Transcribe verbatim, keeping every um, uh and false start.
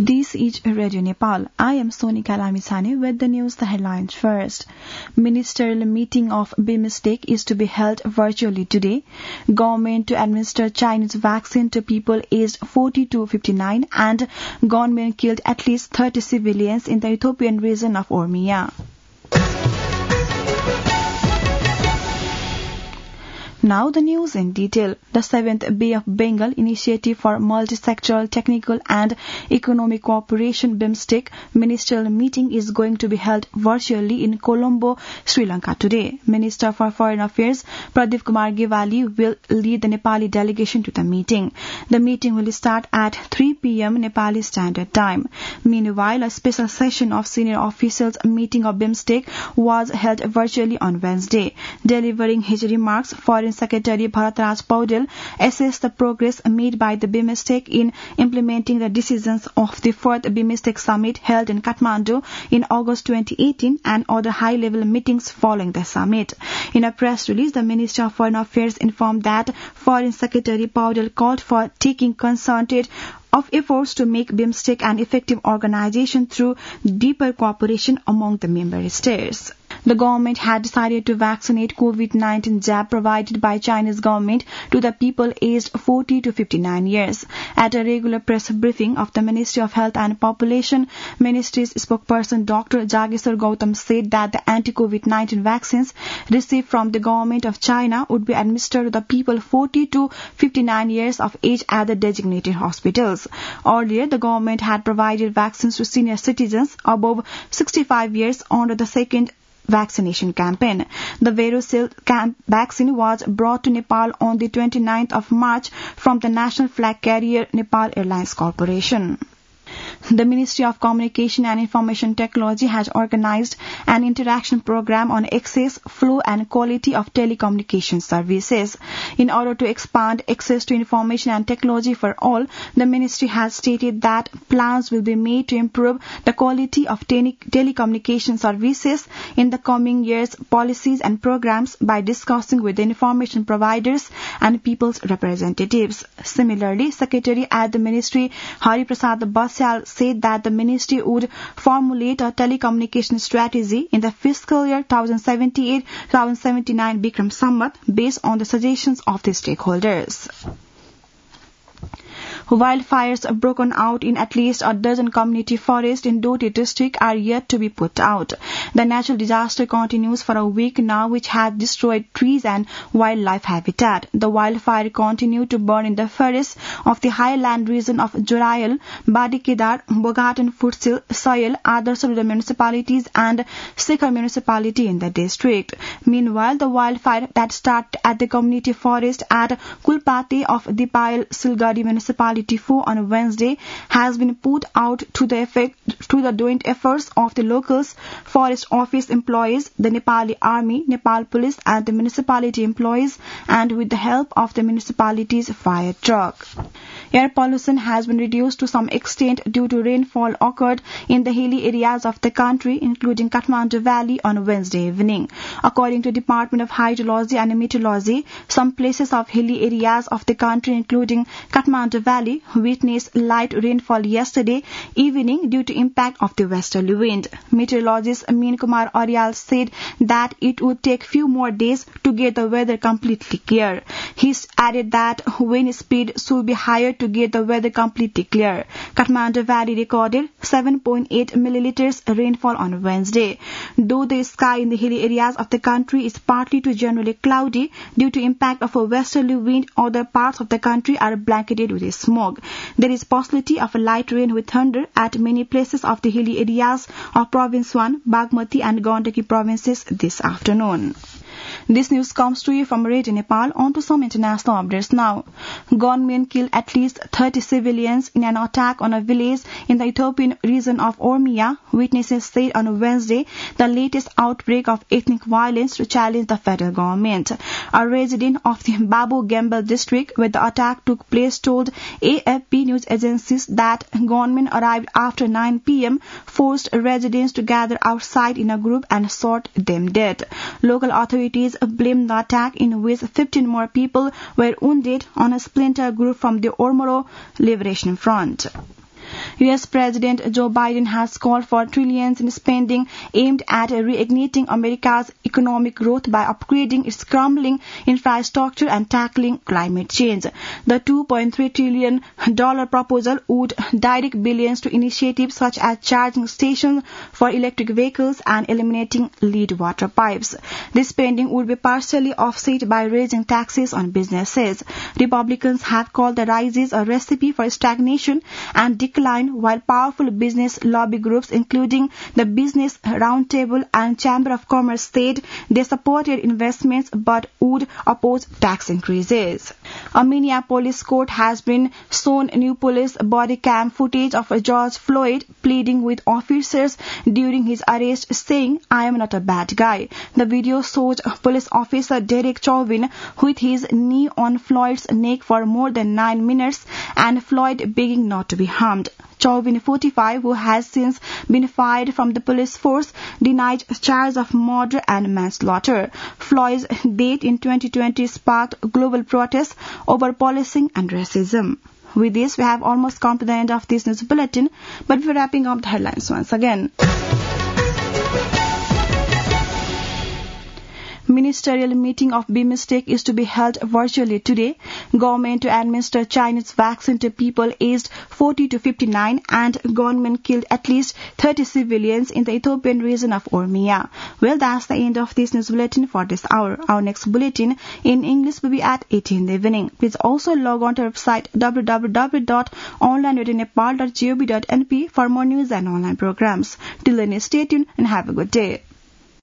This is Radio Nepal. I am Sonika Lamichhane with the news, the headlines first. Ministerial meeting of BIMSTEC is to be held virtually today. Government to administer Chinese vaccine to people aged forty to fifty-nine, and gunmen killed at least thirty civilians in the Ethiopian region of Oromia. Now the news in detail. The seventh Bay of Bengal Initiative for Multisectoral Technical and Economic Cooperation BIMSTEC ministerial meeting is going to be held virtually in Colombo, Sri Lanka today. Minister for Foreign Affairs Pradeep Kumar Gewali will lead the Nepali delegation to the meeting. The meeting will start at three p m Nepali Standard Time. Meanwhile, a special session of senior officials meeting of BIMSTEC was held virtually on Wednesday. Delivering his remarks, Foreign Secretary Bharatraj Paudel assessed the progress made by the BIMSTEC in implementing the decisions of the fourth BIMSTEC summit held in Kathmandu in August twenty eighteen and other high-level meetings following the summit. In a press release, the Minister of Foreign Affairs informed that Foreign Secretary Paudel called for taking concerted of efforts to make BIMSTEC an effective organization through deeper cooperation among the member states. The government had decided to vaccinate COVID nineteen jab provided by Chinese government to the people aged forty to fifty-nine years. At a regular press briefing of the Ministry of Health and Population, Ministry's spokesperson Doctor Jageshwar Gautam said that the anti-COVID nineteen vaccines received from the government of China would be administered to the people forty to fifty-nine years of age at the designated hospitals. Earlier, the government had provided vaccines to senior citizens above sixty-five years under the second vaccination campaign. The Verocell camp vaccine was brought to Nepal on the twenty-ninth of March from the national flag carrier Nepal Airlines Corporation. The Ministry of Communication and Information Technology has organized an interaction program on access, flow and quality of telecommunication services. In order to expand access to information and technology for all, the Ministry has stated that plans will be made to improve the quality of tele- telecommunication services in the coming years, policies and programs by discussing with the information providers and people's representatives. Similarly, Secretary at the Ministry Hari Prasad Basyal said that the ministry would formulate a telecommunication strategy in the fiscal year twenty seventy-eight twenty seventy-nine Bikram Samvat based on the suggestions of the stakeholders. Wildfires broken out in at least a dozen community forests in Doti district are yet to be put out. The natural disaster continues for a week now, which has destroyed trees and wildlife habitat. The wildfire continued to burn in the forests of the highland region of Jorayal, Badikedar, Bogat and Futsil, Soil, Adarsa municipalities and Sikhar municipality in the district. Meanwhile, the wildfire that started at the community forest at Kulpati of Dipayal Silgari municipality on Wednesday has been put out to the effect to the joint efforts of the locals, forest office employees, the Nepali Army, Nepal Police and the municipality employees, and with the help of the municipality's fire truck. Air pollution has been reduced to some extent due to rainfall occurred in the hilly areas of the country, including Kathmandu Valley on Wednesday evening. According to Department of Hydrology and Meteorology, some places of hilly areas of the country, including Kathmandu Valley, witnessed light rainfall yesterday evening due to impact of the westerly wind. Meteorologist Amin Kumar Aryal said that it would take few more days to get the weather completely clear. He added that wind speed should be higher to get the weather completely clear. Kathmandu Valley recorded seven point eight milliliters rainfall on Wednesday. Though the sky in the hilly areas of the country is partly to generally cloudy due to impact of a westerly wind, other parts of the country are blanketed with smoke. There is possibility of a light rain with thunder at many places of the hilly areas of Province one, Bagmati and Gandaki provinces this afternoon. This news comes to you from Radio Nepal. On to some international updates now. Gunmen killed at least thirty civilians in an attack on a village in the Ethiopian region of Oromia, witnesses said on Wednesday, the latest outbreak of ethnic violence to challenge the federal government. A resident of the Babu Gembel district where the attack took place told A F P news agencies that gunmen arrived after nine p m, forced residents to gather outside in a group and shot them dead. Local authorities blamed the attack, in which fifteen more people were wounded, on a splinter group from the Oromoro Liberation Front. U S President Joe Biden has called for trillions in spending aimed at reigniting America's economic growth by upgrading its crumbling infrastructure and tackling climate change. The two point three trillion dollars proposal would direct billions to initiatives such as charging stations for electric vehicles and eliminating lead water pipes. This spending would be partially offset by raising taxes on businesses. Republicans have called the rises a recipe for stagnation and decline, while powerful business lobby groups including the Business Roundtable and Chamber of Commerce said they supported investments but would oppose tax increases. A Minneapolis court has been shown new police body cam footage of George Floyd pleading with officers during his arrest, saying, "I am not a bad guy." The video shows police officer Derek Chauvin with his knee on Floyd's neck for more than nine minutes and Floyd begging not to be harmed. Chauvin, forty-five, who has since been fired from the police force, denied charges of murder and manslaughter. Floyd's death in twenty twenty sparked global protests over policing and racism. With this, we have almost come to the end of this news bulletin, but we're wrapping up the headlines once again. Ministerial meeting of BIMSTEC is to be held virtually today. Government to administer Chinese vaccine to people aged forty to fifty-nine, and gunmen killed at least thirty civilians in the Ethiopian region of Oromia. Well, that's the end of this news bulletin for this hour. Our next bulletin in English will be at eight in the evening. Please also log on to our website w w w dot online radio nepal dot gov dot n p for more news and online programs. Till then, stay tuned and have a good day.